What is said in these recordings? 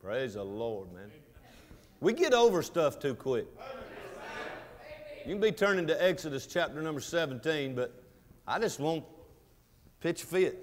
Praise the Lord, man. We get over stuff too quick. You can be turning to Exodus chapter number 17, but I just won't pitch a fit.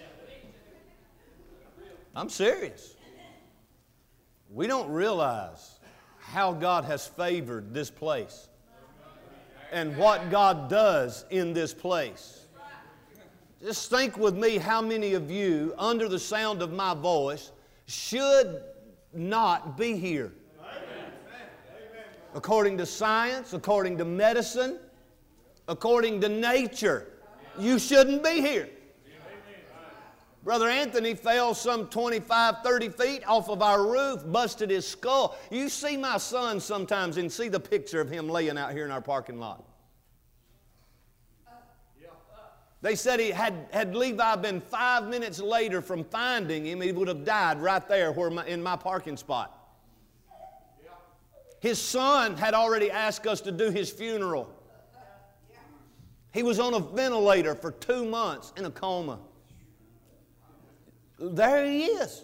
I'm serious. We don't realize how God has favored this place and what God does in this place. Just think with me how many of you, under the sound of my voice, should not be here. According to science, according to medicine, according to nature, you shouldn't be here. Brother Anthony fell some 25, 30 feet off of our roof, busted his skull. You see my son sometimes and see the picture of him laying out here in our parking lot. They said had Levi been 5 minutes later from finding him, he would have died right there in my parking spot. His son had already asked us to do his funeral. He was on a ventilator for 2 months in a coma. There he is.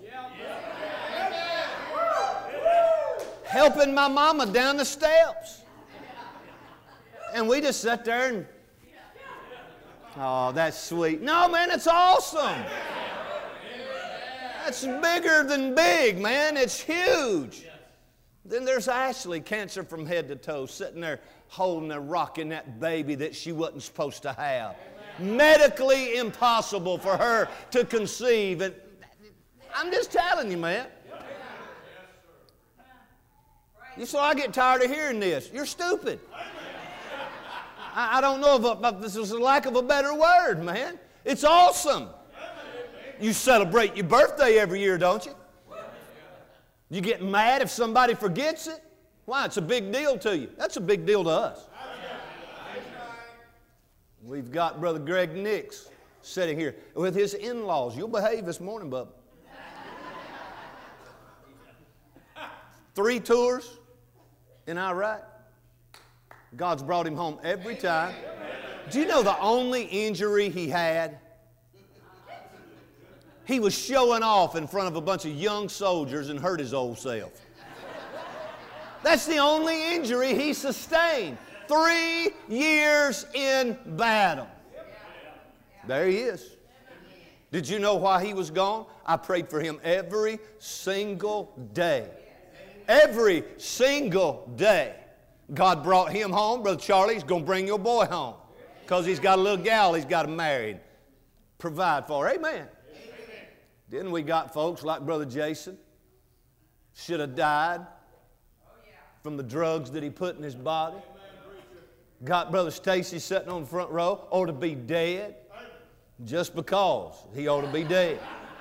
Helping my mama down the steps. And we just sat there and, oh, that's sweet. No, man, it's awesome. That's bigger than big, man. It's huge. Then there's Ashley, cancer from head to toe, sitting there holding and rocking that baby that she wasn't supposed to have. Medically impossible for her to conceive. And I'm just telling you, man. So I get tired of hearing this. You're stupid. I don't know if this is a lack of a better word, man. It's awesome. You celebrate your birthday every year, don't you? You get mad if somebody forgets it? Why? It's a big deal to you. That's a big deal to us. We've got Brother Greg Nix sitting here with his in-laws. You'll behave this morning, bub. 3 tours in Iraq. God's brought him home every time. Do you know the only injury he had? He was showing off in front of a bunch of young soldiers and hurt his old self. That's the only injury he sustained. 3 years in battle. There he is. Did you know why he was gone? I prayed for him every single day. Every single day. God brought him home. Brother Charlie's going to bring your boy home because he's got a little gal he's got to marry. Provide for her. Amen. Then we got folks like Brother Jason. Should have died from the drugs that he put in his body. Got Brother Stacy sitting on the front row. Ought to be dead just because he ought to be dead.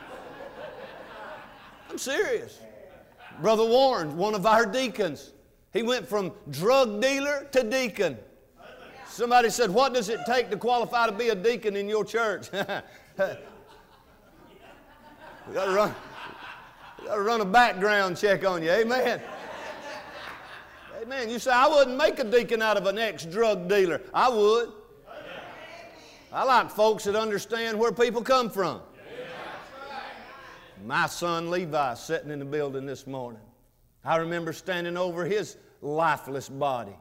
I'm serious. Brother Warren, one of our deacons, he went from drug dealer to deacon. Somebody said, what does it take to qualify to be a deacon in your church? We got to run a background check on you. Amen. Amen. You say, I wouldn't make a deacon out of an ex-drug dealer. I would. I like folks that understand where people come from. My son Levi sitting in the building this morning. I remember standing over his lifeless body.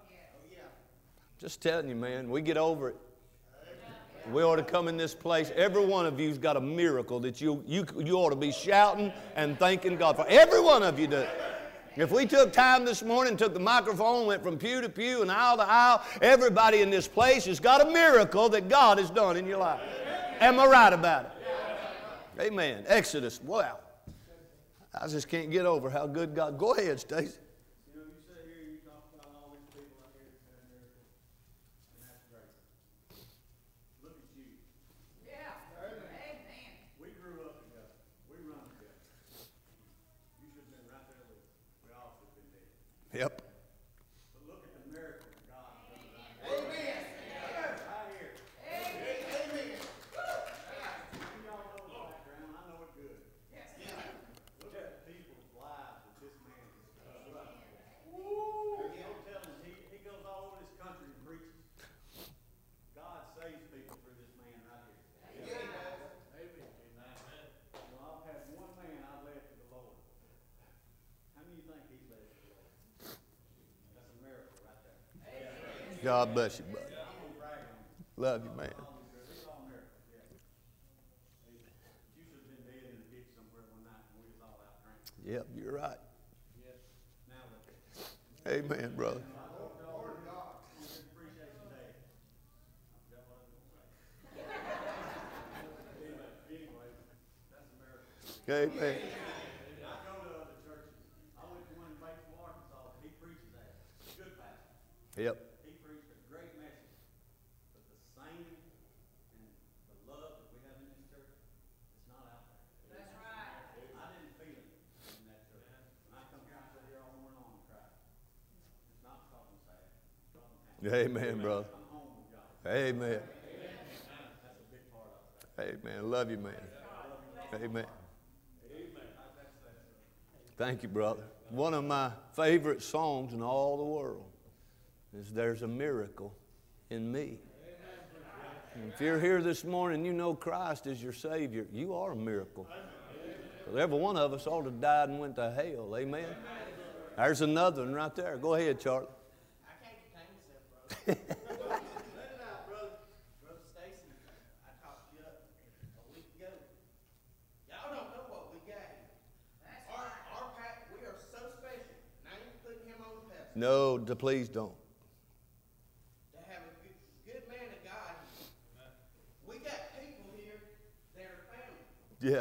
Just telling you, man, we get over it. We ought to come in this place. Every one of you's got a miracle that you ought to be shouting and thanking God for. Every one of you do. If we took time this morning, took the microphone, went from pew to pew and aisle to aisle, everybody in this place has got a miracle that God has done in your life. Am I right about it? Amen. Exodus. Wow. I just can't get over how good God. Go ahead, Stacy. Yep. But look at the miracle of God. Amen. Right here. Amen. You all know the background. I know it good. Yes. Look at the people's lives that this man has done. God bless you, buddy. Love you, man. Yep, you're right. Amen, brother. Amen. Yep. He preached a great message, but the singing and the love that we have in this church, it's not out there. That's right. I didn't feel it in that church. When I come here, I sit here all morning long and cry. It's not because I'm sad. It's because I'm happy. Amen, brother. I'm home with God. Amen. That's a big part of it. Amen. Love you, man. Amen. Thank you, brother. One of my favorite songs in all the world is "There's a Miracle in Me." And if you're here this morning, you know Christ is your Savior, you are a miracle. Because every one of us ought to have died and went to hell. Amen. There's another one right there. Go ahead, Charlie. I can't contain myself, brother. Brother Stacy, I talked to you a week ago. Y'all don't know what we got here. Our we are so special. Now you're putting him on the pedestal. No, please don't. To have a good man of God. We got people here that are family. Yeah.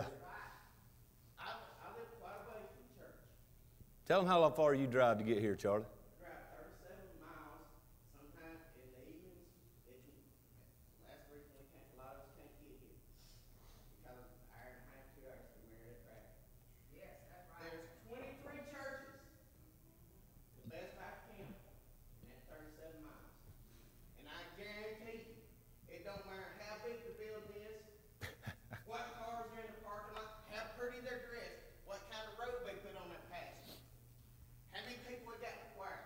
I live quite a way from church. Tell them how far you drive to get here, Charlie. Drive 37 miles. Sometimes in the evenings, last week a lot of us can't get here because of an hour and a half, 2 hours from Marietta traffic. Yes, that's right. There's 23 churches, the best I can, in that 37 miles. And I guarantee you, it don't matter how big the building is, what cars are in the parking lot, how pretty they're dressed, what kind of robe they put on that path. How many people we got in the choir?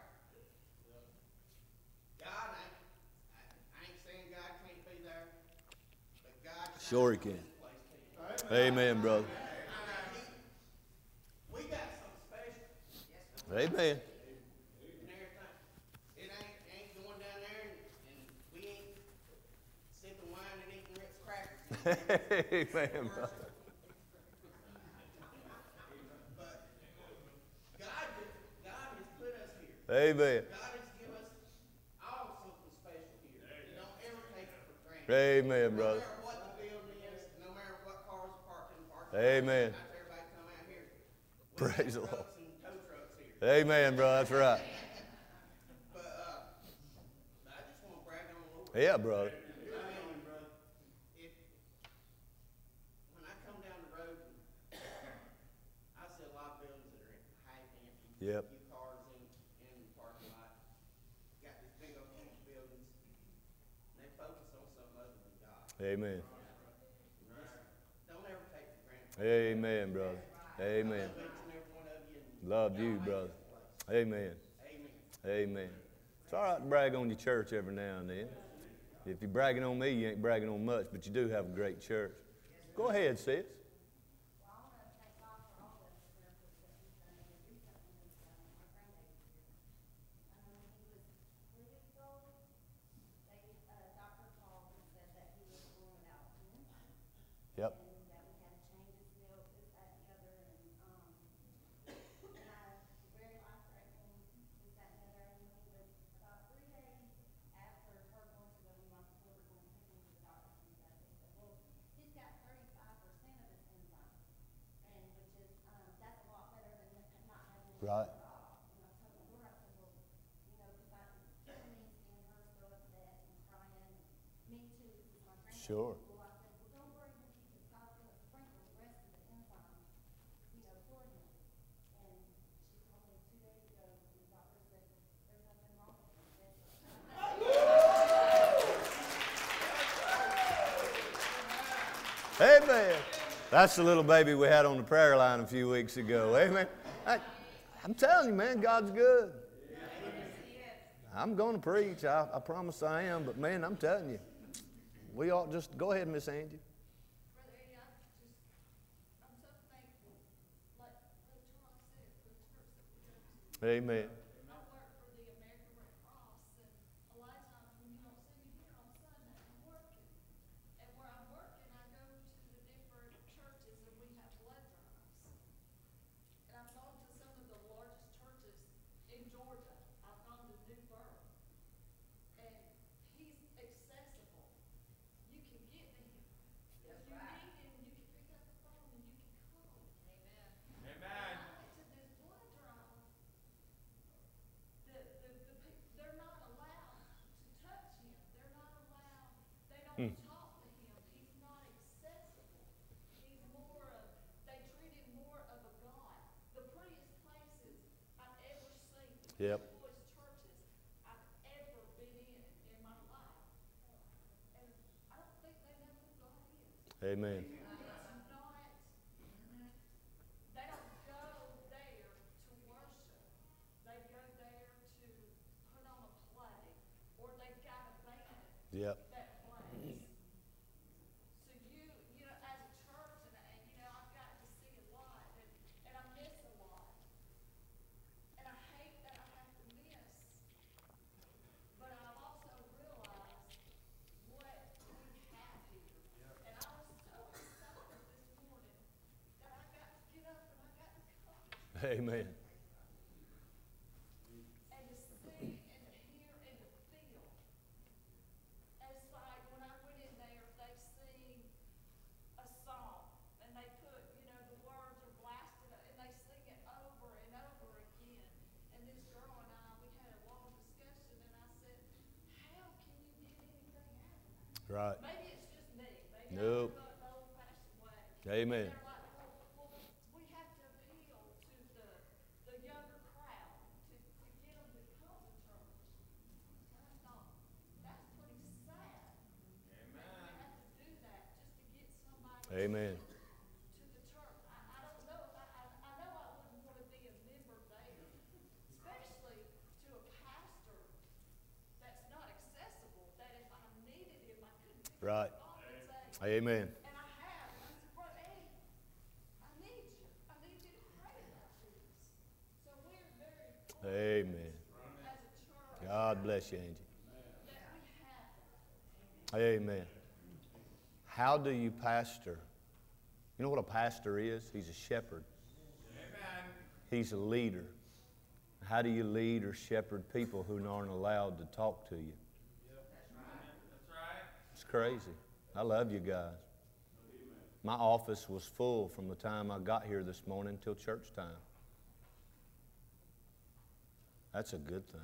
God, I ain't saying God can't be there, but God Sure he can. Amen, brother. We got something special. Amen. And everything. It ain't going down there and we ain't sipping wine and eating Ritz crackers. Amen, brother. But God has put us here. Amen. God has given us all something special here. Don't ever take it for granted. Amen, No brother. matter what the building is, no matter what cars are parked in the parking lot. Amen. Not everybody come out here. We Praise the got Lord. trucks and tow trucks here. Amen, brother. That's right. But I just want to brag on the Lord. Yeah, brother. When I come down the road, I see a lot of buildings that are half empty. Yep. A few cars in the parking lot. Got these big old huge buildings. And they focus on something other than God. Amen. Don't ever take it for granted. Amen, brother. Amen. Love each and every one of you. And Love y'all you, make brother. this place. Amen. Amen. Amen. It's all right to brag on your church every now and then. If you're bragging on me, you ain't bragging on much, but you do have a great church. Go ahead, sis. Well, I want to thank God for all the miracles that He's done and the recent one is my grandbaby's here. When he was 3 weeks old, doctor called and said that he was born without dementia. Yep. And that we had to change his milk, this, that, and the other, and very life-threatening, this, that, and the other. And when he was about 3 days after her going to the, we were going to take him to the doctor, and they said, well, he's got 35% of his enzyme, and which is, that's a lot better than not having it Right. at all. And I told my daughter, I said, well, because I me seeing her so upset and crying, and me too, because my grandma. Sure. Well, I said, well, don't worry, because God's going to sprinkle the rest of the enzyme, for him. And she told me 2 days ago, the doctor said, there's nothing wrong with him. Amen. That's the little baby we had on the prayer line a few weeks ago. Amen. I'm telling you, man, God's good. I'm going to preach. I promise I am. But, man, I'm telling you, we ought just go ahead, Miss Angie. Brother Eddie, I'm so thankful, like Brother Charles said, for the church that we go to. Amen. I work for the American Red Cross, and a lot of They don't talk to him. He's not accessible. He's more of, they treat him more of a god. The prettiest places I've ever seen, Yep. the boys' churches I've ever been in my life. And I don't think they know who God is. Amen. It's not, they don't go there to worship. They go there to put on a play, or they've got a band Yep. that plays. So you know, as a church, and you know, I've got to see a lot, and I miss a lot. And I hate that I have to miss. But I've also realized what we have here. And I was so excited this morning that I got to get up and I got to come. Amen. And to see and to hear and to feel. It's like when I went in there, they sing a song and they put, you know, the words are blasted and they sing it over and over again. And this girl and I, we had a long discussion and I said, how can you get anything out of that? Right. Maybe it's just me. Maybe Nope. I grew up the old-fashioned way. Amen. They're like, well, we have to appeal to the younger crowd to get them to come to church. And I thought, that's pretty sad. Amen. You have to do that just to get somebody Amen. to the church. I don't know if I know I wouldn't want to be a member there, especially to a pastor that's not accessible, that if I needed him, I couldn't pick Right. up the phone and say, Amen. and I have. And I said, Brother Eddie, I need you. I need you to pray about this. So we're very fortunate Amen. as a church God bless you, Angie. that we have that. Amen. How do you pastor? You know what a pastor is? He's a shepherd. He's a leader. How do you lead or shepherd people who aren't allowed to talk to you? It's crazy. I love you guys. My office was full from the time I got here this morning till church time. That's a good thing.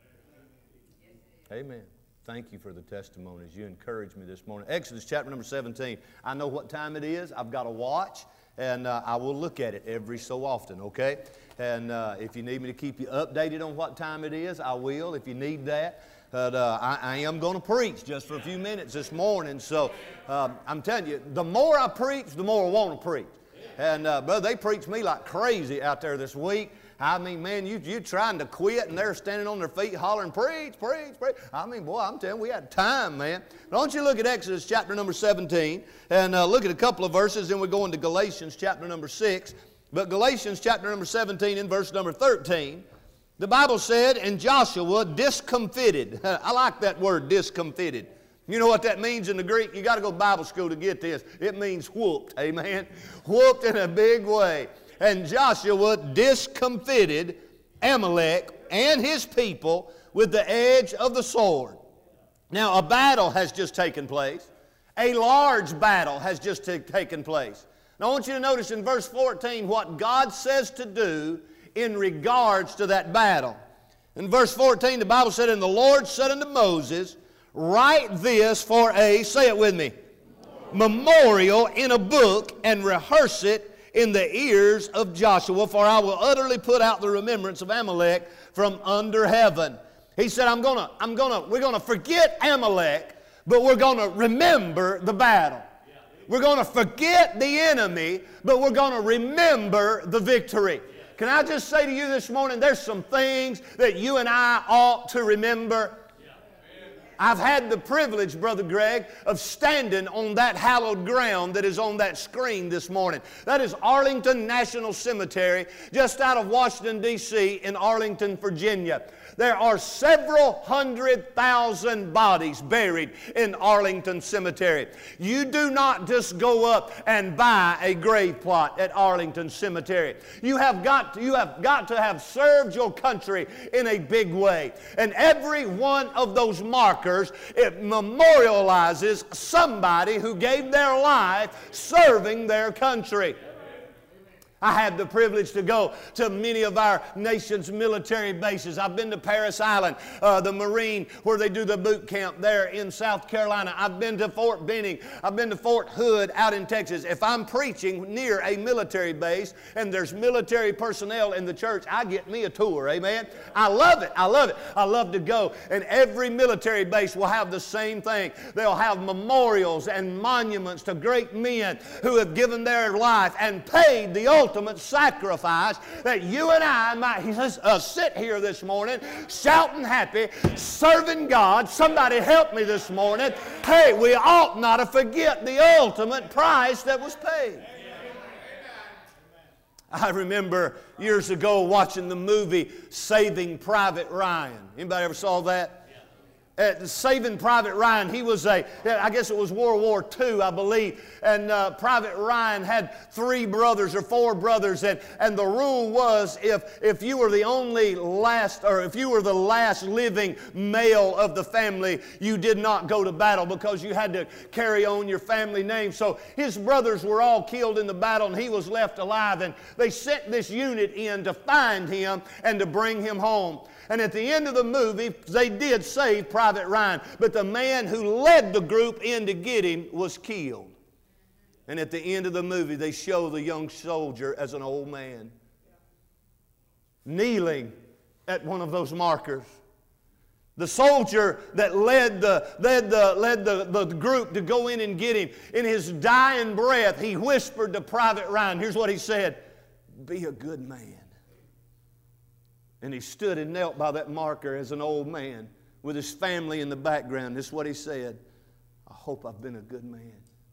Amen. Thank you for the testimonies. You encouraged me this morning. Exodus chapter number 17. I know what time it is. I've got a watch, and I will look at it every so often, okay? And if you need me to keep you updated on what time it is, I will if you need that. But I am going to preach just for a few minutes this morning. So I'm telling you, the more I preach, the more I want to preach. And brother, they preach me like crazy out there this week. I mean, man, you're trying to quit, and they're standing on their feet hollering, preach, preach, preach. I mean, boy, I'm telling you, we had time, man. But don't you look at Exodus chapter number 17, and look at a couple of verses, then we go into Galatians chapter number 6. But Galatians chapter number 17 and verse number 13, the Bible said, and Joshua discomfited. I like that word, discomfited. You know what that means in the Greek? You got to go to Bible school to get this. It means whooped, amen? Whooped in a big way. And Joshua discomfited Amalek and his people with the edge of the sword. Now, a battle has just taken place. A large battle has just taken place. Now, I want you to notice in verse 14 what God says to do in regards to that battle. In verse 14, the Bible said, and the Lord said unto Moses, write this for a, say it with me, memorial in a book, and rehearse it in the ears of Joshua, for I will utterly put out the remembrance of Amalek from under heaven. He said, we're gonna forget Amalek, but we're gonna remember the battle. We're gonna forget the enemy, but we're gonna remember the victory. Can I just say to you this morning, there's some things that you and I ought to remember. I've had the privilege, Brother Greg, of standing on that hallowed ground that is on that screen this morning. That is Arlington National Cemetery, just out of Washington, D.C., in Arlington, Virginia. There are several 100,000 bodies buried in Arlington Cemetery. You do not just go up and buy a grave plot at Arlington Cemetery. You have got to have served your country in a big way. And every one of those markers markers, it memorializes somebody who gave their life serving their country. I had the privilege to go to many of our nation's military bases. I've been to Parris Island, the Marine, where they do the boot camp there in South Carolina. I've been to Fort Benning. I've been to Fort Hood out in Texas. If I'm preaching near a military base and there's military personnel in the church, I get me a tour, amen? I love it. I love it. I love to go. And every military base will have the same thing. They'll have memorials and monuments to great men who have given their life and paid the ultimate sacrifice that you and I might sit here this morning shouting happy, serving God. Somebody help me this morning. Hey, we ought not to forget the ultimate price that was paid. I remember years ago watching the movie Saving Private Ryan. Anybody ever saw that? Saving Private Ryan, he was I guess it was World War II, I believe, and Private Ryan had 3 brothers or 4 brothers, and the rule was if you were the if you were the last living male of the family, you did not go to battle because you had to carry on your family name. So his brothers were all killed in the battle, and he was left alive, and they sent this unit in to find him and to bring him home. And at the end of the movie, they did save Private Ryan. But the man who led the group in to get him was killed. And at the end of the movie, they show the young soldier as an old man, kneeling at one of those markers. The soldier that led the group to go in and get him, in his dying breath, he whispered to Private Ryan, here's what he said, "Be a good man." And he stood and knelt by that marker as an old man with his family in the background. This is what he said, "I hope I've been a good man."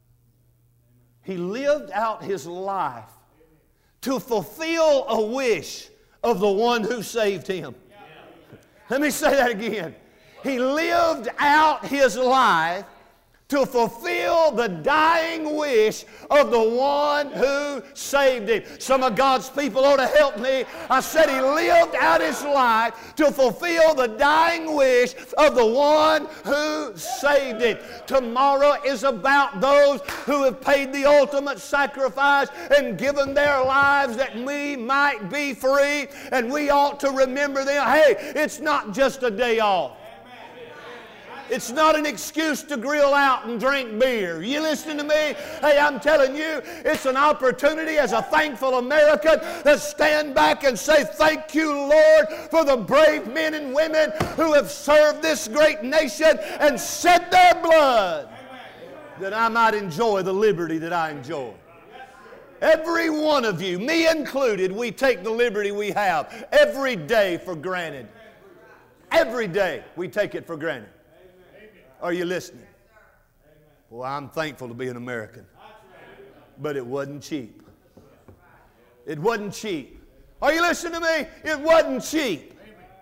He lived out his life to fulfill a wish of the one who saved him. Let me say that again. He lived out his life to fulfill the dying wish of the one who saved him. Some of God's people ought to help me. I said he lived out his life to fulfill the dying wish of the one who saved him. Tomorrow is about those who have paid the ultimate sacrifice and given their lives that we might be free, and we ought to remember them. Hey, it's not just a day off. It's not an excuse to grill out and drink beer. You listening to me? Hey, I'm telling you, it's an opportunity as a thankful American to stand back and say, thank you, Lord, for the brave men and women who have served this great nation and shed their blood that I might enjoy the liberty that I enjoy. Every one of you, me included, we take the liberty we have every day for granted. Every day we take it for granted. Are you listening? Well, I'm thankful to be an American. But it wasn't cheap. It wasn't cheap. Are you listening to me? It wasn't cheap.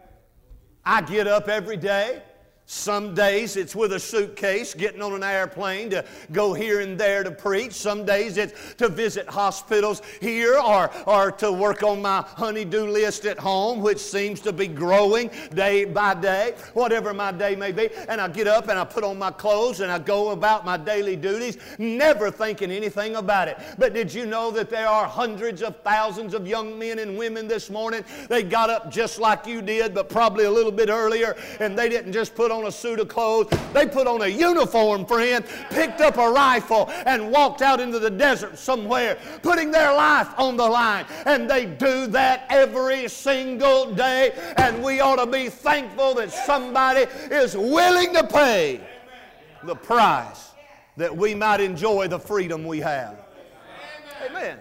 I get up every day. Some days it's with a suitcase, getting on an airplane to go here and there to preach. Some days it's to visit hospitals here or to work on my honey-do list at home, which seems to be growing day by day, whatever my day may be. And I get up and I put on my clothes and I go about my daily duties, never thinking anything about it. But did you know that there are hundreds of thousands of young men and women this morning? They got up just like you did, but probably a little bit earlier, and they didn't just put on a suit of clothes. They put on a uniform, friend, picked up a rifle, and walked out into the desert somewhere, putting their life on the line. And they do that every single day. And we ought to be thankful that somebody is willing to pay the price that we might enjoy the freedom we have. Amen.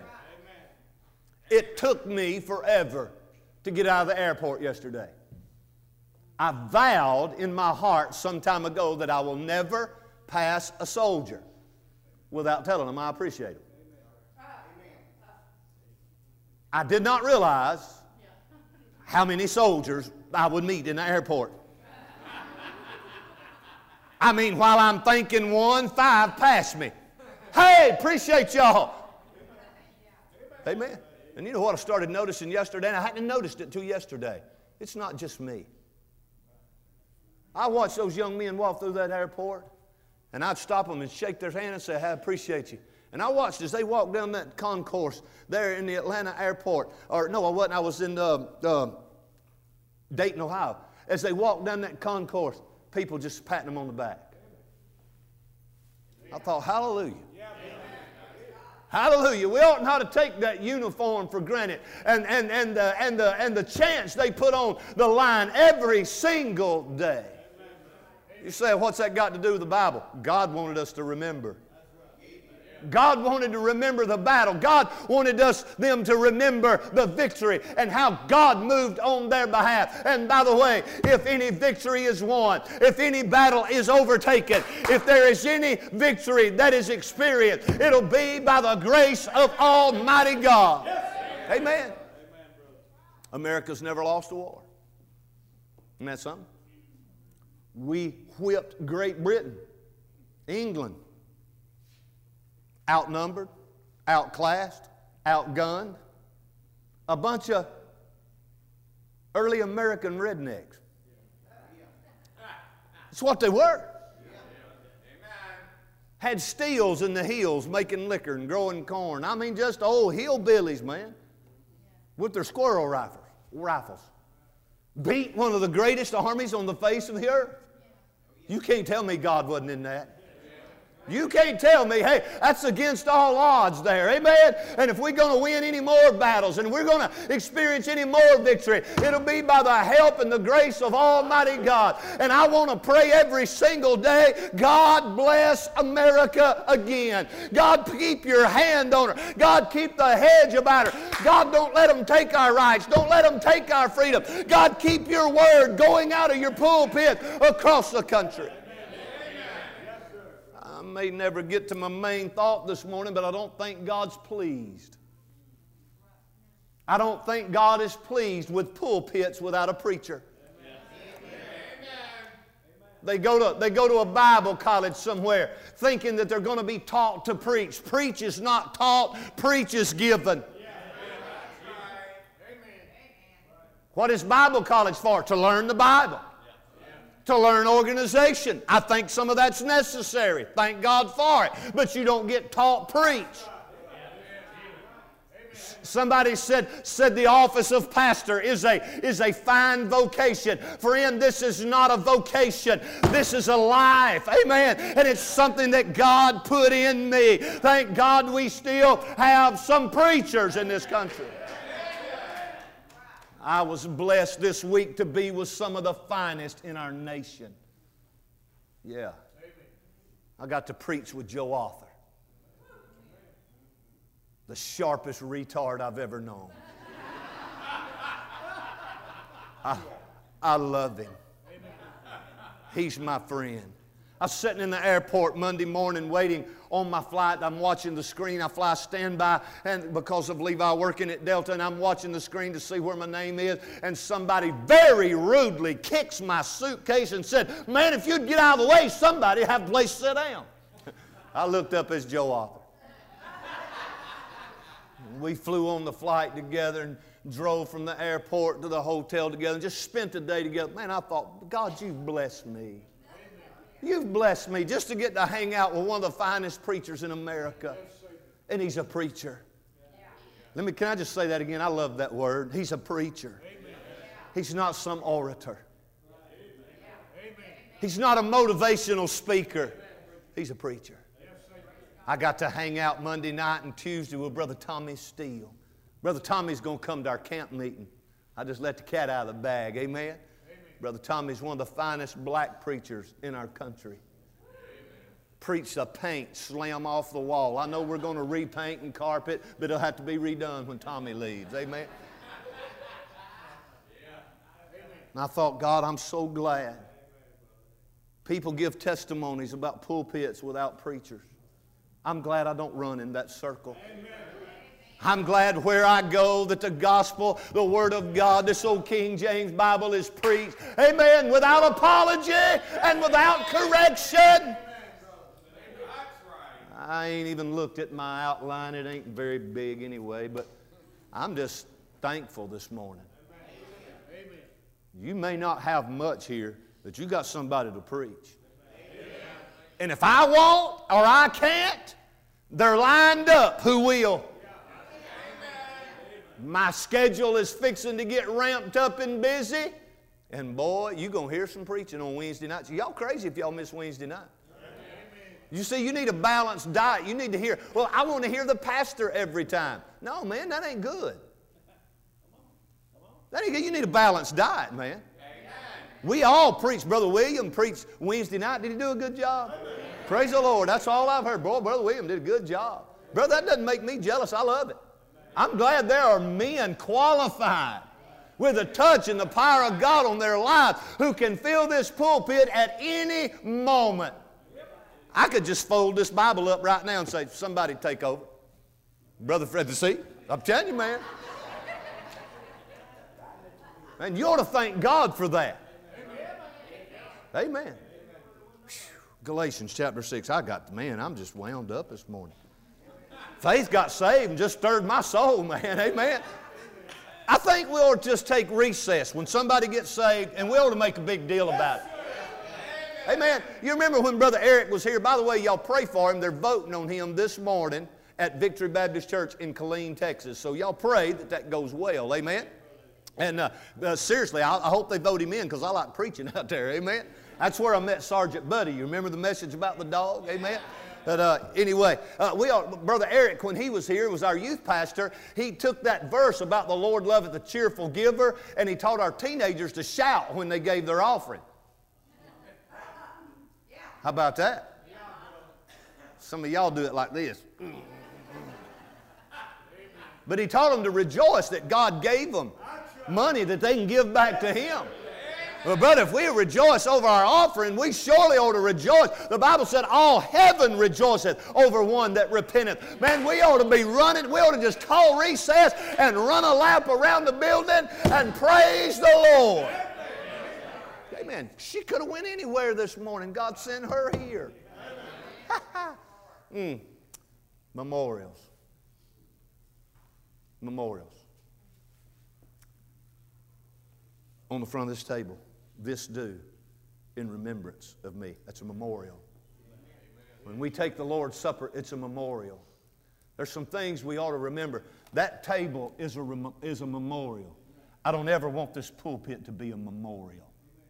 It took me forever to get out of the airport yesterday. I vowed in my heart some time ago that I will never pass a soldier without telling them I appreciate them. I did not realize how many soldiers I would meet in the airport. I mean, while I'm thanking one, 5 passed me. Hey, appreciate y'all. Amen. And you know what I started noticing yesterday? And I hadn't noticed it till yesterday. It's not just me. I watched those young men walk through that airport, and I'd stop them and shake their hand and say, I appreciate you. And I watched as they walked down that concourse there in the Atlanta airport. Or no, I wasn't. I was in Dayton, Ohio. As they walked down that concourse, people just patting them on the back. I thought, hallelujah. Hallelujah. We ought not to take that uniform for granted and the chance they put on the line every single day. You say, what's that got to do with the Bible? God wanted us to remember. God wanted to remember the battle. God wanted them to remember the victory and how God moved on their behalf. And by the way, if any victory is won, if any battle is overtaken, if there is any victory that is experienced, it'll be by the grace of Almighty God. Amen. America's never lost a war. Isn't that something? We whipped Great Britain, England. Outnumbered, outclassed, outgunned. A bunch of early American rednecks. That's what they were. Had steels in the hills making liquor and growing corn. I mean, just old hillbillies, man, with their squirrel rifles. Beat one of the greatest armies on the face of the earth. You can't tell me God wasn't in that. You can't tell me, hey, that's against all odds there, amen? And if we're going to win any more battles and we're going to experience any more victory, it'll be by the help and the grace of Almighty God. And I want to pray every single day, God bless America again. God, keep your hand on her. God, keep the hedge about her. God, don't let them take our rights. Don't let them take our freedom. God, keep your word going out of your pulpit across the country. I may never get to my main thought this morning, but I don't think God's pleased. I don't think God is pleased with pulpits without a preacher. They go to a Bible college somewhere thinking that they're going to be taught to preach. Preach is not taught, preach is given. What is Bible college for? To learn the Bible. To learn organization. I think some of that's necessary. Thank God for it. But you don't get taught preach. Somebody said the office of pastor is a fine vocation. Friend, this is not a vocation. This is a life. Amen. And it's something that God put in me. Thank God we still have some preachers in this country. I was blessed this week to be with some of the finest in our nation. Yeah. I got to preach with Joe Arthur. The sharpest retard I've ever known. I love him. He's my friend. I was sitting in the airport Monday morning waiting on my flight. I'm watching the screen. I fly standby and because of Levi working at Delta, and I'm watching the screen to see where my name is. And somebody very rudely kicks my suitcase and said, man, if you'd get out of the way, somebody have a place to sit down. I looked up as Joe Arthur. We flew on the flight together and drove from the airport to the hotel together and just spent the day together. Man, I thought, God, you've blessed me. You've blessed me just to get to hang out with one of the finest preachers in America. And he's a preacher. Can I just say that again? I love that word. He's a preacher. He's not some orator. He's not a motivational speaker. He's a preacher. I got to hang out Monday night and Tuesday with Brother Tommy Steele. Brother Tommy's going to come to our camp meeting. I just let the cat out of the bag. Amen? Brother Tommy's one of the finest black preachers in our country. Preach the paint, slam off the wall. I know we're going to repaint and carpet, but it'll have to be redone when Tommy leaves. Amen? And I thought, God, I'm so glad. People give testimonies about pulpits without preachers. I'm glad I don't run in that circle. I'm glad where I go that the gospel, the Word of God, this old King James Bible is preached. Amen. Without apology and without correction. I ain't even looked at my outline. It ain't very big anyway, but I'm just thankful this morning. You may not have much here, that you got somebody to preach. And if I won't or I can't, they're lined up. Who will? My schedule is fixing to get ramped up and busy. And boy, you're going to hear some preaching on Wednesday nights. Y'all crazy if y'all miss Wednesday night. You see, you need a balanced diet. You need to hear, well, I want to hear the pastor every time. No, man, that ain't good. That ain't good. You need a balanced diet, man. We all preach. Brother William preached Wednesday night. Did he do a good job? Praise the Lord. That's all I've heard. Boy, Brother William did a good job. Brother, that doesn't make me jealous. I love it. I'm glad there are men qualified with a touch and the power of God on their lives who can fill this pulpit at any moment. I could just fold this Bible up right now and say, somebody take over. Brother Fred, see? I'm telling you, man. And you ought to thank God for that. Amen. Galatians chapter 6. I'm just wound up this morning. Faith got saved and just stirred my soul, man. Amen. I think we ought to just take recess when somebody gets saved, and we ought to make a big deal about it. Amen. You remember when Brother Eric was here? By the way, y'all pray for him. They're voting on him this morning at Victory Baptist Church in Killeen, Texas. So y'all pray that that goes well. Amen. And seriously, I hope they vote him in because I like preaching out there. Amen. That's where I met Sergeant Buddy. You remember the message about the dog? Amen. But anyway, Brother Eric, when he was here, was our youth pastor. He took that verse about the Lord loveth the cheerful giver, and he taught our teenagers to shout when they gave their offering. How about that? Some of y'all do it like this. But he taught them to rejoice that God gave them money that they can give back to Him. Well, brother, if we rejoice over our offering, we surely ought to rejoice. The Bible said, all heaven rejoiceth over one that repenteth. Man, we ought to be running. We ought to just call recess and run a lap around the building and praise the Lord. Amen. She could have went anywhere this morning. God sent her here. Memorials. Memorials. On the front of this table, this do in remembrance of me. That's a memorial. When we take the Lord's Supper, it's a memorial. There's some things we ought to remember. That table is a memorial. I don't ever want this pulpit to be a memorial.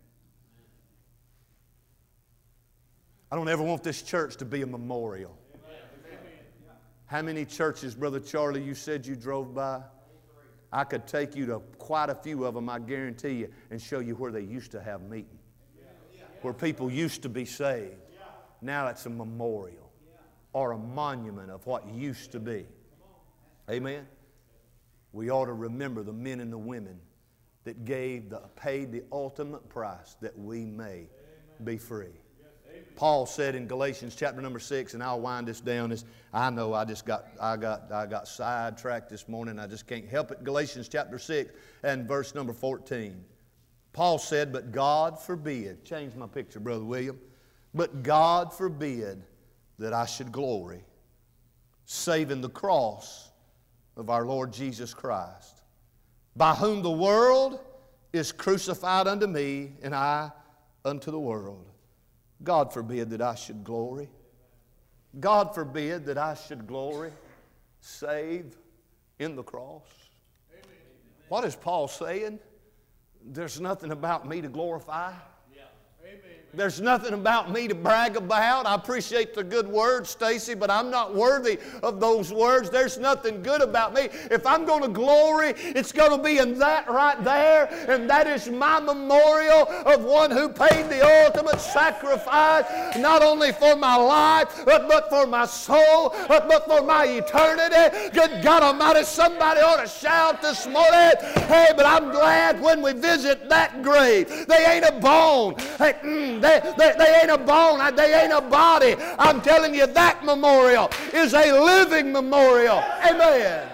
I don't ever want this church to be a memorial. How many churches, Brother Charlie, you said you drove by? I could take you to quite a few of them, I guarantee you, and show you where they used to have meeting. Where people used to be saved. Now it's a memorial or a monument of what used to be. Amen? We ought to remember the men and the women that paid the ultimate price that we may be free. Paul said in Galatians chapter number 6, and I'll wind this down. I know I got sidetracked this morning. I just can't help it. Galatians chapter 6 and verse number 14. Paul said, but God forbid, change my picture, Brother William, but God forbid that I should glory, save in the cross of our Lord Jesus Christ, by whom the world is crucified unto me, and I unto the world. God forbid that I should glory. God forbid that I should glory, save in the cross. Amen. What is Paul saying? There's nothing about me to glorify. Yeah. Amen. There's nothing about me to brag about. I appreciate the good words, Stacy, but I'm not worthy of those words. There's nothing good about me. If I'm going to glory, it's going to be in that right there, and that is my memorial of one who paid the ultimate sacrifice, not only for my life, but for my soul, but for my eternity. Good God Almighty, somebody ought to shout this morning, hey, but I'm glad when we visit that grave. They ain't a bone. Hey, they ain't a bone. They ain't a body. I'm telling you, that memorial is a living memorial. Amen.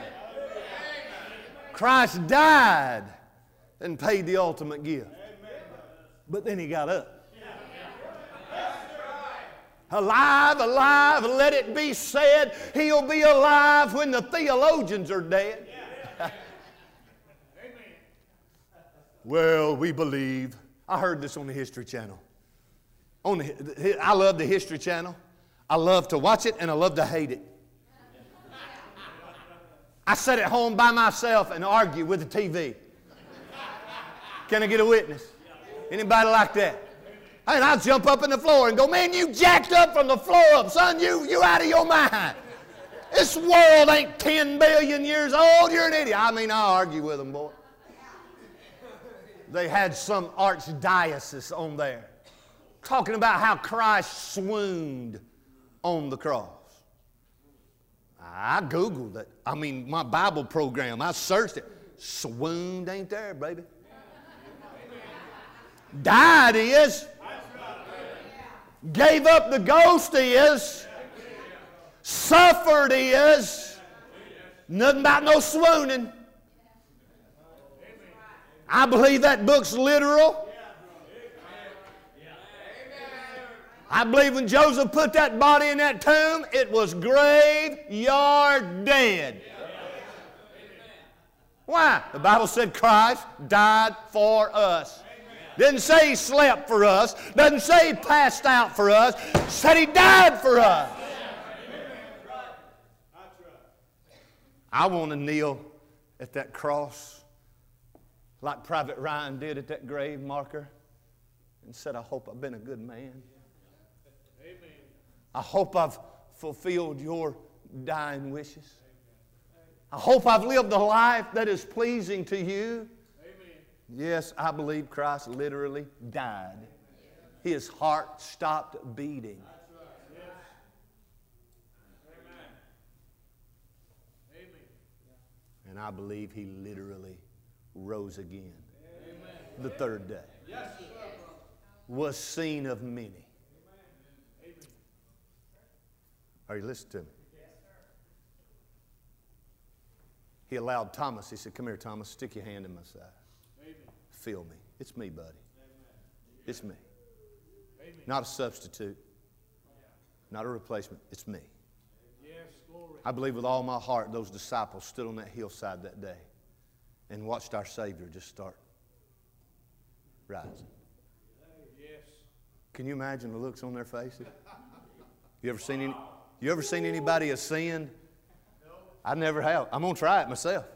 Christ died and paid the ultimate gift. But then He got up. Alive, alive, let it be said, He'll be alive when the theologians are dead. Well, we believe I heard this on the History Channel. I love the History Channel. I love to watch it and I love to hate it. I sit at home by myself and argue with the TV. Can I get a witness? Anybody like that? And I'll jump up in the floor and go, man, you jacked up from the floor up, son. You out of your mind. This world ain't 10 billion years old. You're an idiot. I mean, I argue with them, boy. They had some archdiocese on there talking about how Christ swooned on the cross. I Googled it. I mean, my Bible program, I searched it. Swooned ain't there, baby. Died he is. Gave up the ghost he is. Suffered he is. Nothing about no swooning. I believe that book's literal. I believe when Joseph put that body in that tomb, it was graveyard dead. Why? The Bible said Christ died for us. Didn't say he slept for us. Doesn't say he passed out for us. Said he died for us. I want to kneel at that cross like Private Ryan did at that grave marker and said, I hope I've been a good man. I hope I've fulfilled your dying wishes. I hope I've lived a life that is pleasing to you. Yes, I believe Christ literally died. His heart stopped beating. And I believe he literally rose again. The third day. Was seen of many. Are you listening to me? He allowed Thomas, he said, come here, Thomas, stick your hand in my side. Feel me. It's me, buddy. It's me. Not a substitute. Not a replacement. It's me. I believe with all my heart those disciples stood on that hillside that day and watched our Savior just start rising. Can you imagine the looks on their faces? You ever seen anybody ascend? I never have. I'm going to try it myself.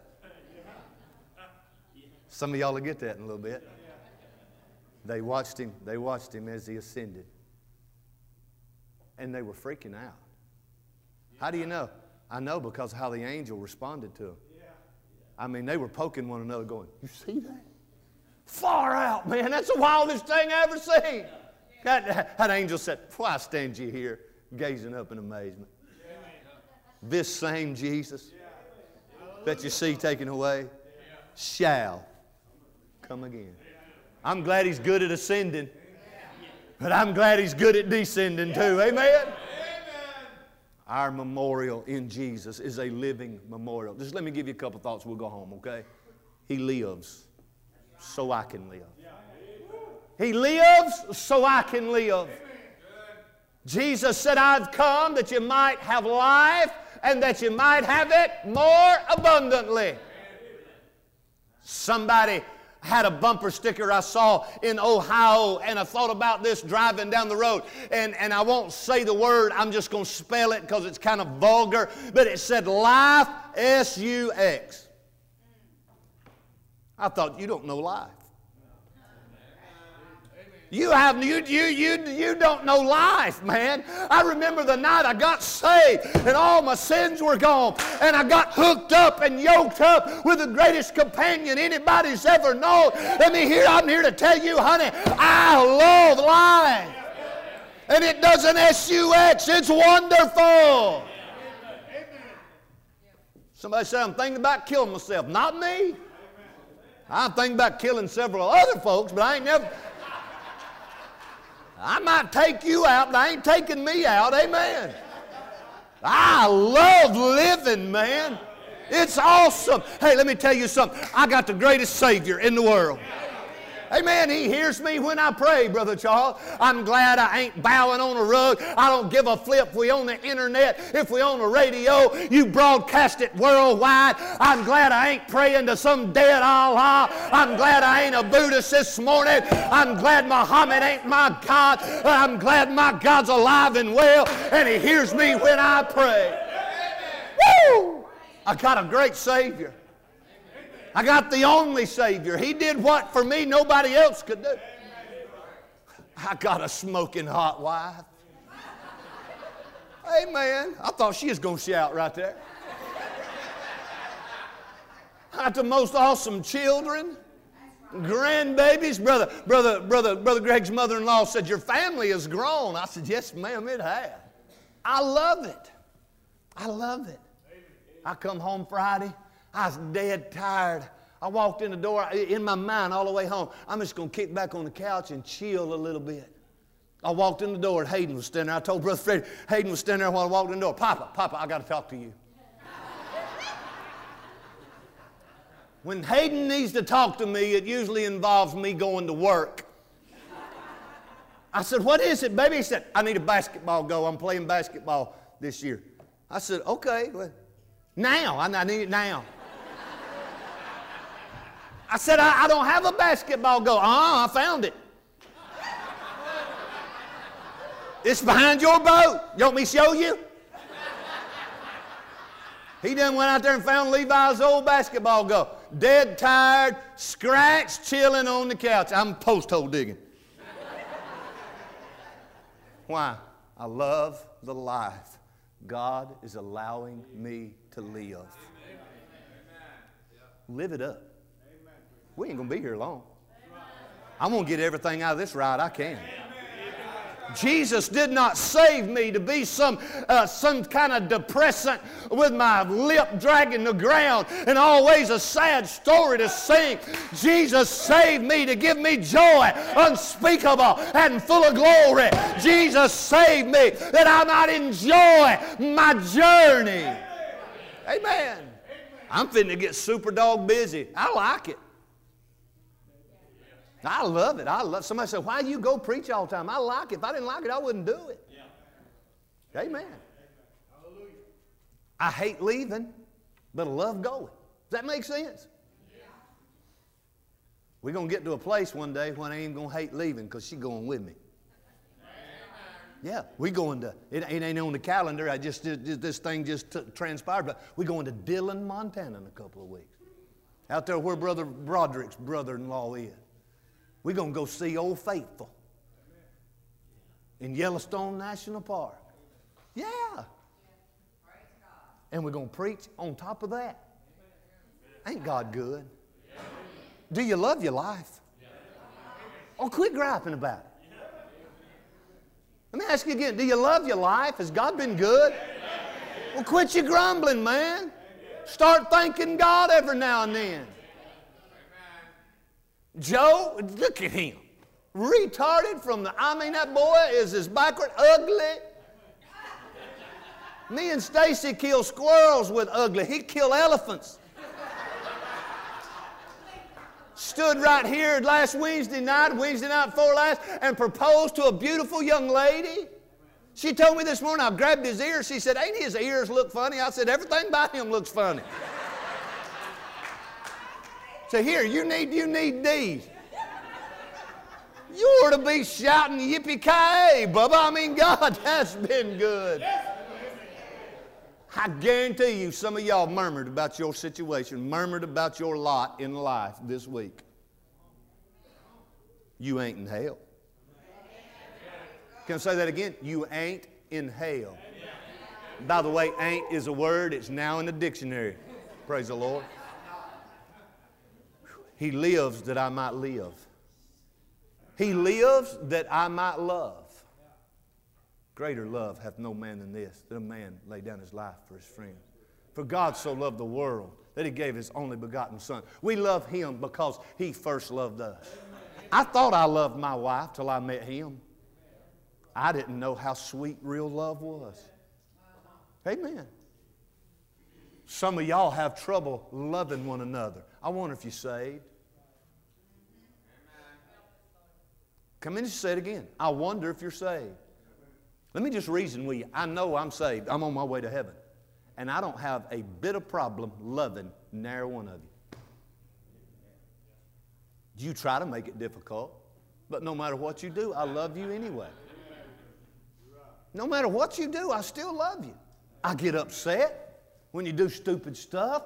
Some of y'all will get that in a little bit. They watched him as he ascended. And they were freaking out. How do you know? I know because of how the angel responded to him. I mean, they were poking one another going, you see that? Far out, man. That's the wildest thing I ever seen. That angel said, why stand you here gazing up in amazement? This same Jesus that you see taken away shall come again. I'm glad he's good at ascending, but I'm glad he's good at descending too. Amen? Our memorial in Jesus is a living memorial. Just let me give you a couple thoughts. We'll go home, okay? He lives so I can live. He lives so I can live. Jesus said, I've come that you might have life and that you might have it more abundantly. Somebody had a bumper sticker I saw in Ohio, and I thought about this driving down the road. And I won't say the word, I'm just going to spell it because it's kind of vulgar. But it said life, S-U-X. I thought, you don't know life. You don't know life, man. I remember the night I got saved and all my sins were gone. And I got hooked up and yoked up with the greatest companion anybody's ever known. I'm here to tell you, honey, I love life. And it doesn't S-U-X. It's wonderful. Somebody said, I'm thinking about killing myself. Not me. I'm thinking about killing several other folks, but I ain't never... I might take you out, but I ain't taking me out. Amen. I love living, man. It's awesome. Hey, let me tell you something. I got the greatest Savior in the world. Amen. He hears me when I pray, Brother Charles. I'm glad I ain't bowing on a rug. I don't give a flip if we on the internet, if we on the radio. You broadcast it worldwide. I'm glad I ain't praying to some dead Allah. I'm glad I ain't a Buddhist this morning. I'm glad Muhammad ain't my God. I'm glad my God's alive and well, and He hears me when I pray. Woo! I got a great Savior. I got the only Savior. He did what for me nobody else could do. I got a smoking hot wife. Amen. I thought she was going to shout right there. I got the most awesome children, grandbabies. Brother Greg's mother-in-law said, your family has grown. I said, yes, ma'am, it has. I love it. I love it. I come home Friday. I was dead tired. I walked in the door, in my mind all the way home, I'm just going to kick back on the couch and chill a little bit. I walked in the door and Hayden was standing there. I told Brother Freddie, Hayden was standing there while I walked in the door. Papa, I got to talk to you. When Hayden needs to talk to me, it usually involves me going to work. I said, what is it, baby? He said, I need a basketball goal. I'm playing basketball this year. I said, okay. Well, now. I need it now. I said, I don't have a basketball goal. I found it. It's behind your boat. You want me to show you? He done went out there and found Levi's old basketball goal. Dead tired, scratched, chilling on the couch. I'm post hole digging. Why? I love the life God is allowing me to live. Live it up. We ain't going to be here long. I'm going to get everything out of this ride I can. Jesus did not save me to be some kind of depressant with my lip dragging the ground and always a sad story to sing. Jesus saved me to give me joy unspeakable and full of glory. Jesus saved me that I might enjoy my journey. Amen. I'm fitting to get super dog busy. I like it. I love it. Somebody said, why do you go preach all the time? I like it. If I didn't like it, I wouldn't do it. Yeah. Amen. Hallelujah. I hate leaving, but I love going. Does that make sense? Yeah. We're going to get to a place one day when I ain't going to hate leaving because she's going with me. Yeah, we're going to, it ain't on the calendar. This thing just transpired, but we're going to Dillon, Montana in a couple of weeks. Out there where Brother Broderick's brother-in-law is. We're going to go see Old Faithful in Yellowstone National Park. Yeah. And we're going to preach on top of that. Ain't God good? Do you love your life? Or quit griping about it. Let me ask you again. Do you love your life? Has God been good? Well, quit your grumbling, man. Start thanking God every now and then. Joe, look at him. Retarded from that boy is as backward, ugly. Me and Stacy kill squirrels with ugly. He kill elephants. Stood right here last Wednesday night before last, and proposed to a beautiful young lady. She told me this morning, I grabbed his ears. She said, ain't his ears look funny? I said, everything about him looks funny. So here, you need these. You ought to be shouting yippee-ki-yay, Bubba. I mean, God has been good. I guarantee you some of y'all murmured about your situation, murmured about your lot in life this week. You ain't in hell. Can I say that again? You ain't in hell. By the way, ain't is a word. It's now in the dictionary. Praise the Lord. He lives that I might live. He lives that I might love. Greater love hath no man than this, that a man lay down his life for his friends. For God so loved the world that He gave His only begotten Son. We love Him because He first loved us. I thought I loved my wife till I met Him. I didn't know how sweet real love was. Amen. Some of y'all have trouble loving one another. I wonder if you're saved. Come in and say it again. I wonder if you're saved. Let me just reason with you. I know I'm saved. I'm on my way to heaven. And I don't have a bit of problem loving nary one of you. You try to make it difficult, but no matter what you do, I love you anyway. No matter what you do, I still love you. I get upset when you do stupid stuff.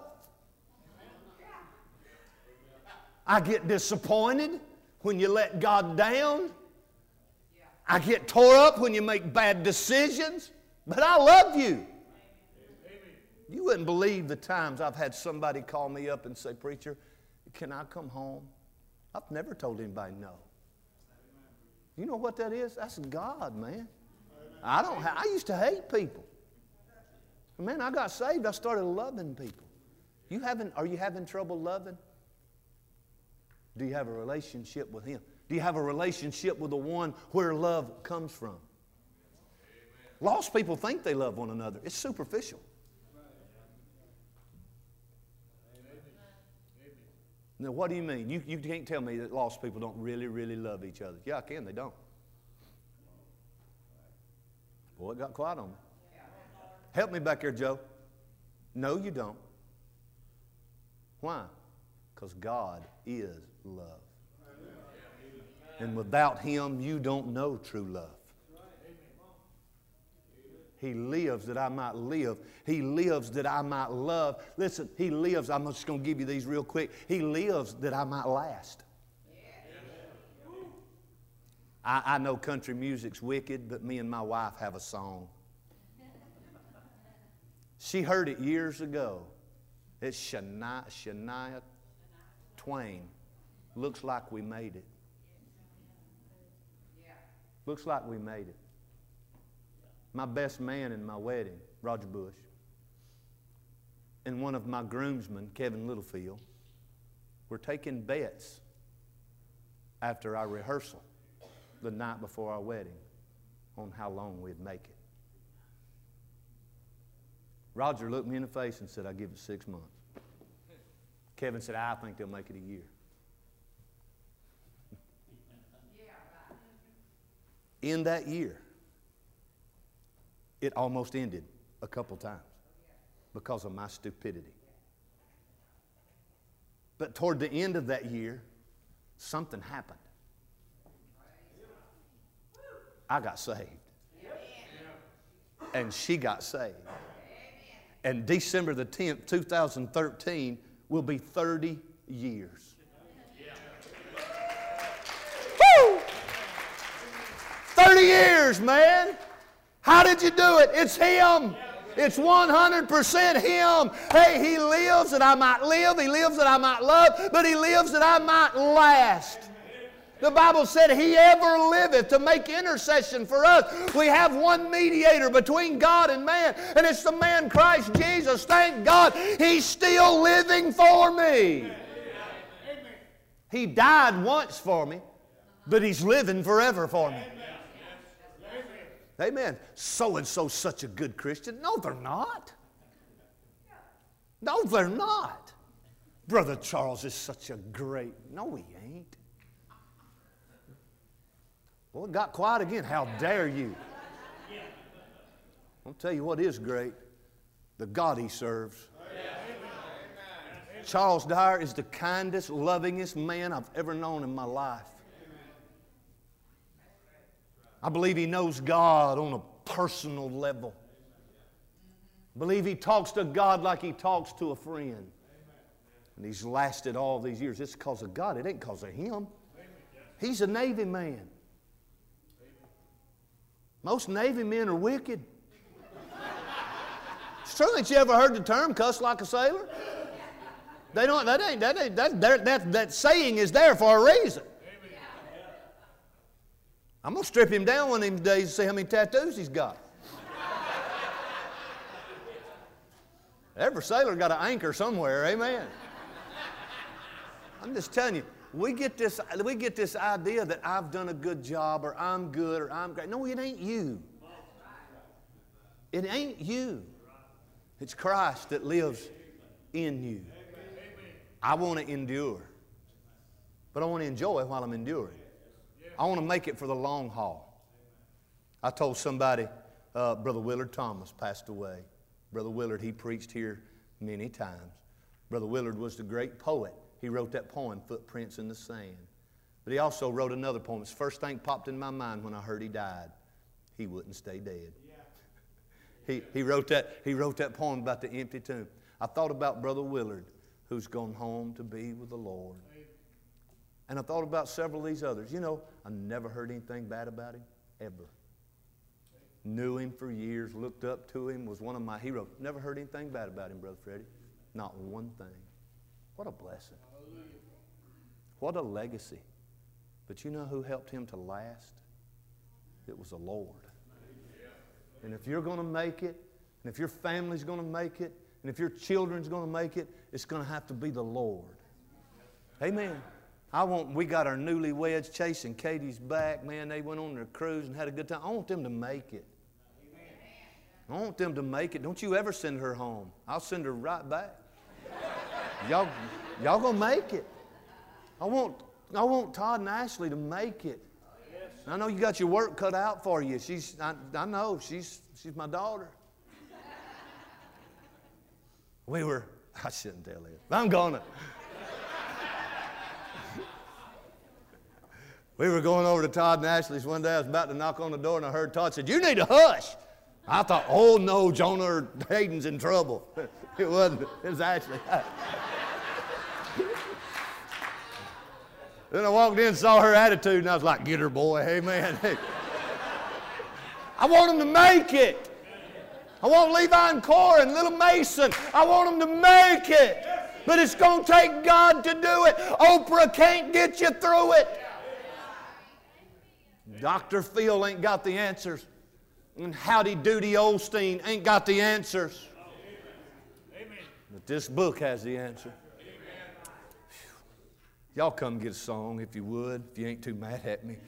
I get disappointed when you let God down. I get tore up when you make bad decisions, but I love you. You wouldn't believe the times I've had somebody call me up and say, "Preacher, can I come home?" I've never told anybody no. You know what that is? That's God, man. I used to hate people. Man, I got saved. I started loving people. Are you having trouble loving? Do you have a relationship with Him? Do you have a relationship with the one where love comes from? Lost people think they love one another. It's superficial. Now, what do you mean? You can't tell me that lost people don't really, really love each other. Yeah, I can. They don't. Boy, it got quiet on me. Help me back here, Joe. No, you don't. Why? Because God is love. And without Him, you don't know true love. He lives that I might live. He lives that I might love. Listen, He lives. I'm just going to give you these real quick. He lives that I might last. I know country music's wicked, but me and my wife have a song. She heard it years ago. It's Shania Twain. Looks like we made it. Looks like we made it. My best man in my wedding, Roger Bush, and one of my groomsmen, Kevin Littlefield, were taking bets after our rehearsal the night before our wedding on how long we'd make it. Roger looked me in the face and said, "I'll give it 6 months." Kevin said, "I think they'll make it a year." In that year, it almost ended a couple times because of my stupidity. But toward the end of that year, something happened. I got saved. And she got saved. And December the 10th, 2013 will be 30 years. Woo! 30 years, man. How did you do it? It's Him. It's 100% Him. Hey, He lives that I might live. He lives that I might love. But He lives that I might last. The Bible said, He ever liveth to make intercession for us. We have one mediator between God and man, and it's the man Christ Jesus. Thank God He's still living for me. He died once for me, but He's living forever for me. Amen. So-and-so's such a good Christian. No, they're not. No, they're not. Brother Charles is such a great... No, he ain't. Well, it got quiet again. How dare you? I'll tell you what is great. The God he serves. Charles Dyer is the kindest, lovingest man I've ever known in my life. I believe he knows God on a personal level. I believe he talks to God like he talks to a friend. And he's lasted all these years. It's because of God. It ain't because of him. He's a Navy man. Most Navy men are wicked. Certainly, ain't you ever heard the term "cuss like a sailor"? They don't. That saying is there for a reason. I'm gonna strip him down one of these days and see how many tattoos he's got. Every sailor got an anchor somewhere. Amen. I'm just telling you. We get this idea that I've done a good job, or I'm good, or I'm great. No, it ain't you. It ain't you. It's Christ that lives in you. I want to endure. But I want to enjoy while I'm enduring. I want to make it for the long haul. I told somebody, Brother Willard Thomas passed away. Brother Willard, he preached here many times. Brother Willard was the great poet. He wrote that poem, Footprints in the Sand. But he also wrote another poem. It's the first thing popped in my mind when I heard he died. He wouldn't stay dead. He wrote that poem about the empty tomb. I thought about Brother Willard, who's gone home to be with the Lord. And I thought about several of these others. You know, I never heard anything bad about him, ever. Knew him for years, looked up to him, was one of my heroes. Never heard anything bad about him, Brother Freddie. Not one thing. What a blessing. What a legacy. But you know who helped him to last? It was the Lord. And if you're going to make it, and if your family's going to make it, and if your children's going to make it, it's going to have to be the Lord. Amen. We got our newlyweds chasing Katie's back. Man, they went on their cruise and had a good time. I want them to make it. I want them to make it. Don't you ever send her home. I'll send her right back. Y'all gonna make it. I want Todd and Ashley to make it. I know you got your work cut out for you. I know she's my daughter. I shouldn't tell it. I'm gonna. We were going over to Todd and Ashley's one day. I was about to knock on the door, and I heard Todd said, "You need to hush." I thought, "Oh no, Jonah or Hayden's in trouble." It wasn't. It was Ashley. Then I walked in and saw her attitude, and I was like, "Get her, boy. Amen." I want them to make it. I want Levi and Cora and little Mason. I want them to make it. But it's going to take God to do it. Oprah can't get you through it. Dr. Phil ain't got the answers. And Howdy Doody Osteen ain't got the answers. But this book has the answer. Y'all come get a song if you would, if you ain't too mad at me.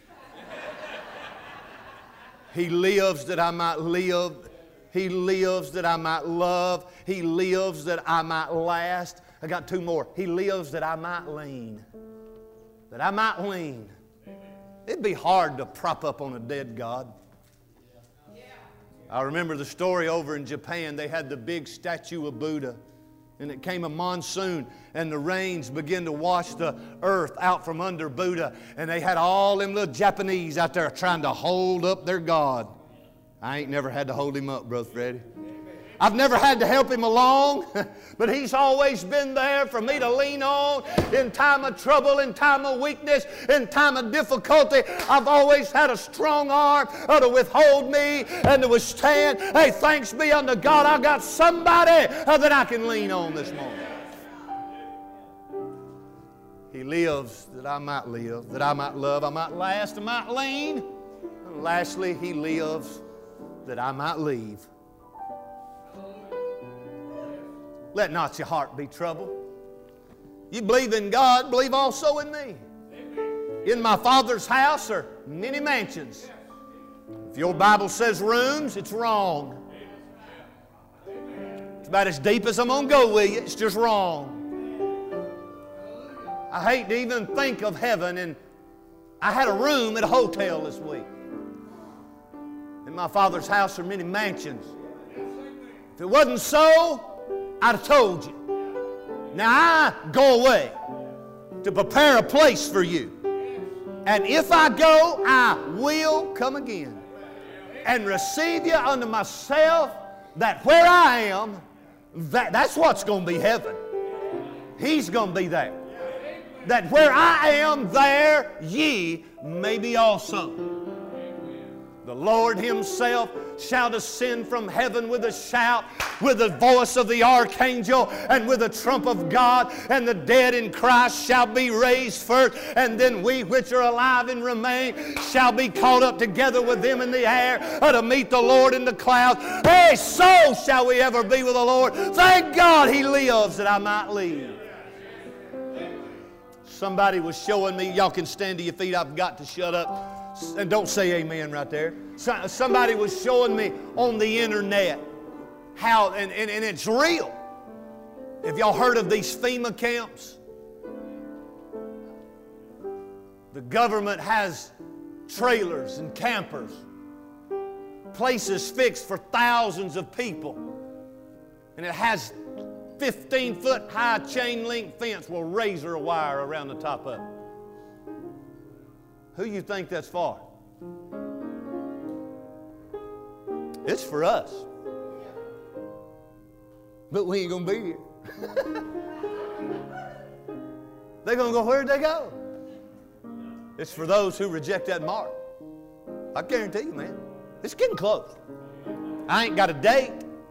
He lives that I might live. He lives that I might love. He lives that I might last. I got two more. He lives that I might lean. That I might lean. It'd be hard to prop up on a dead God. I remember the story over in Japan. They had the big statue of Buddha. And it came a monsoon, and the rains began to wash the earth out from under Buddha. And they had all them little Japanese out there trying to hold up their God. I ain't never had to hold him up, Brother Freddie. I've never had to help him along, but he's always been there for me to lean on in time of trouble, in time of weakness, in time of difficulty. I've always had a strong arm to withhold me and to withstand. Hey, thanks be unto God, I got somebody that I can lean on this morning. He lives that I might live, that I might love, I might last, I might lean. And lastly, He lives that I might leave. Let not your heart be troubled. You believe in God, believe also in me. In my Father's house are many mansions. If your Bible says rooms, it's wrong. It's about as deep as I'm going to go with you. It's just wrong. I hate to even think of heaven, and I had a room at a hotel this week. In my Father's house are many mansions. If it wasn't so, I'd have told you. Now I go away to prepare a place for you. And if I go, I will come again and receive you unto myself, that where I am, that's what's going to be heaven. He's going to be there. That where I am, there ye may be also. The Lord Himself shall descend from heaven with a shout, with the voice of the archangel, and with the trump of God, and the dead in Christ shall be raised first, and then we which are alive and remain shall be caught up together with them in the air to meet the Lord in the clouds. Hey, so shall we ever be with the Lord. Thank God He lives that I might live. Somebody was showing me, y'all can stand to your feet, I've got to shut up. And don't say amen right there. Somebody was showing me on the internet how, and it's real. Have y'all heard of these FEMA camps? The government has trailers and campers, places fixed for thousands of people. And it has 15-foot high chain link fence with razor wire around the top of it. Who you think that's for? It's for us. But we ain't going to be here. They're going to go, where'd they go? It's for those who reject that mark. I guarantee you, man. It's getting close. I ain't got a date.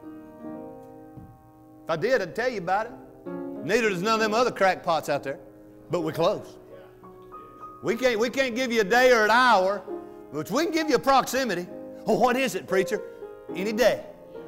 If I did, I'd tell you about it. Neither does none of them other crackpots out there. But we're close. We can't give you a day or an hour, but we can give you a proximity. Oh, what is it, preacher? Any day.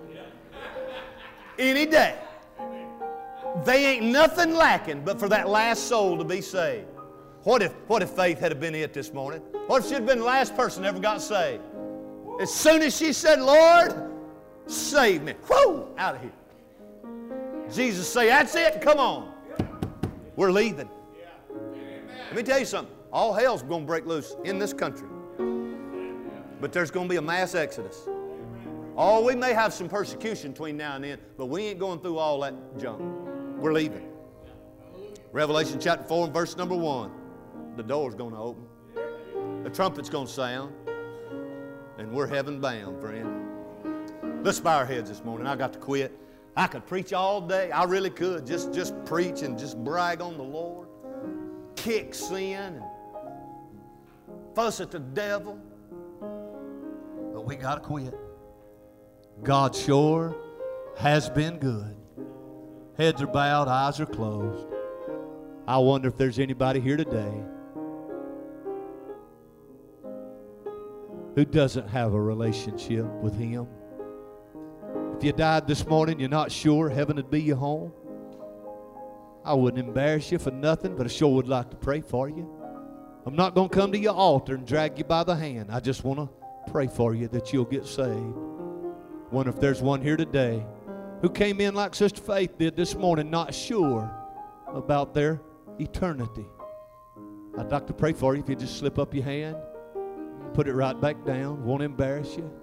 Any day. They ain't nothing lacking but for that last soul to be saved. What if Faith had been it this morning? What if she'd been the last person that ever got saved? As soon as she said, Lord, save me. Whoo! Out of here. Jesus say, that's it, come on. We're leaving. Let me tell you something. All hell's going to break loose in this country. But there's going to be a mass exodus. Oh, we may have some persecution between now and then, but we ain't going through all that junk. We're leaving. Revelation chapter 4 and verse number 1. The door's going to open. The trumpet's going to sound. And we're heaven bound, friend. Let's bow our heads this morning. I got to quit. I could preach all day. I really could. Just preach and just brag on the Lord. Kick sin and fuss at the devil. But we got to quit. God sure has been good. Heads are bowed, eyes are closed. I wonder if there's anybody here today who doesn't have a relationship with Him. If you died this morning, you're not sure heaven would be your home. I wouldn't embarrass you for nothing, but I sure would like to pray for you. I'm not going to come to your altar and drag you by the hand. I just want to pray for you that you'll get saved. Wonder if there's one here today who came in like Sister Faith did this morning, not sure about their eternity. I'd like to pray for you if you just slip up your hand, put it right back down, won't embarrass you.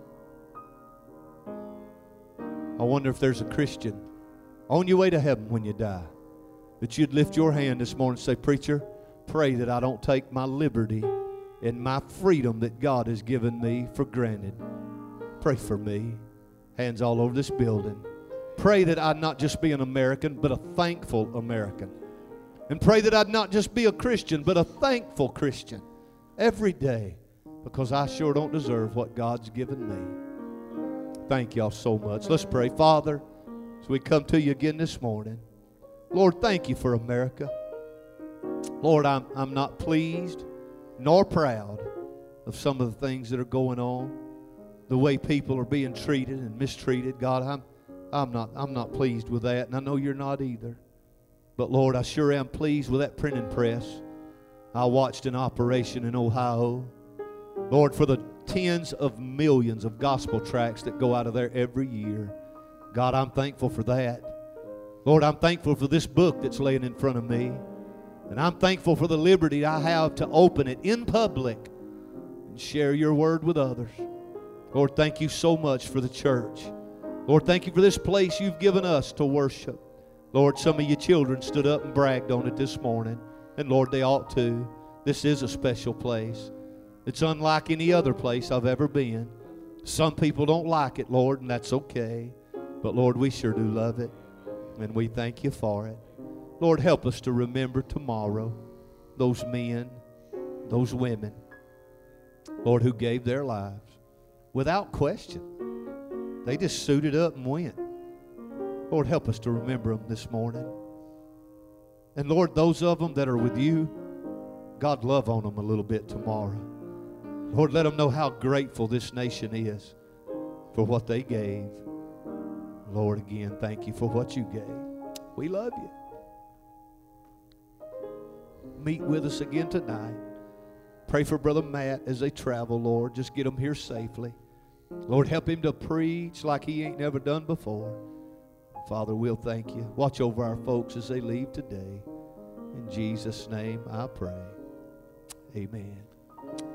I wonder if there's a Christian on your way to heaven when you die, that you'd lift your hand this morning and say, preacher, pray that I don't take my liberty and my freedom that God has given me for granted. Pray for me. Hands all over this building. Pray that I'd not just be an American, but a thankful American. And pray that I'd not just be a Christian, but a thankful Christian every day, because I sure don't deserve what God's given me. Thank y'all so much. Let's pray. Father, as we come to you again this morning, Lord, thank you for America. Lord, I'm not pleased nor proud of some of the things that are going on, the way people are being treated and mistreated. God, I'm not pleased with that, and I know you're not either. But Lord, I sure am pleased with that printing press. I watched an operation in Ohio. Lord, for the tens of millions of gospel tracts that go out of there every year. God, I'm thankful for that. Lord, I'm thankful for this book that's laying in front of me. And I'm thankful for the liberty I have to open it in public and share your word with others. Lord, thank you so much for the church. Lord, thank you for this place you've given us to worship. Lord, some of your children stood up and bragged on it this morning. And Lord, they ought to. This is a special place. It's unlike any other place I've ever been. Some people don't like it, Lord, and that's okay. But Lord, we sure do love it. And we thank you for it. Lord, help us to remember tomorrow those men, those women, Lord, who gave their lives without question. They just suited up and went. Lord, help us to remember them this morning. And Lord, those of them that are with you, God, love on them a little bit tomorrow. Lord, let them know how grateful this nation is for what they gave. Lord, again, thank you for what you gave. We love you. Meet with us again tonight. Pray for Brother Matt as they travel, Lord. Just get them here safely. Lord, help him to preach like he ain't never done before. Father, we'll thank you. Watch over our folks as they leave today. In Jesus' name I pray. Amen.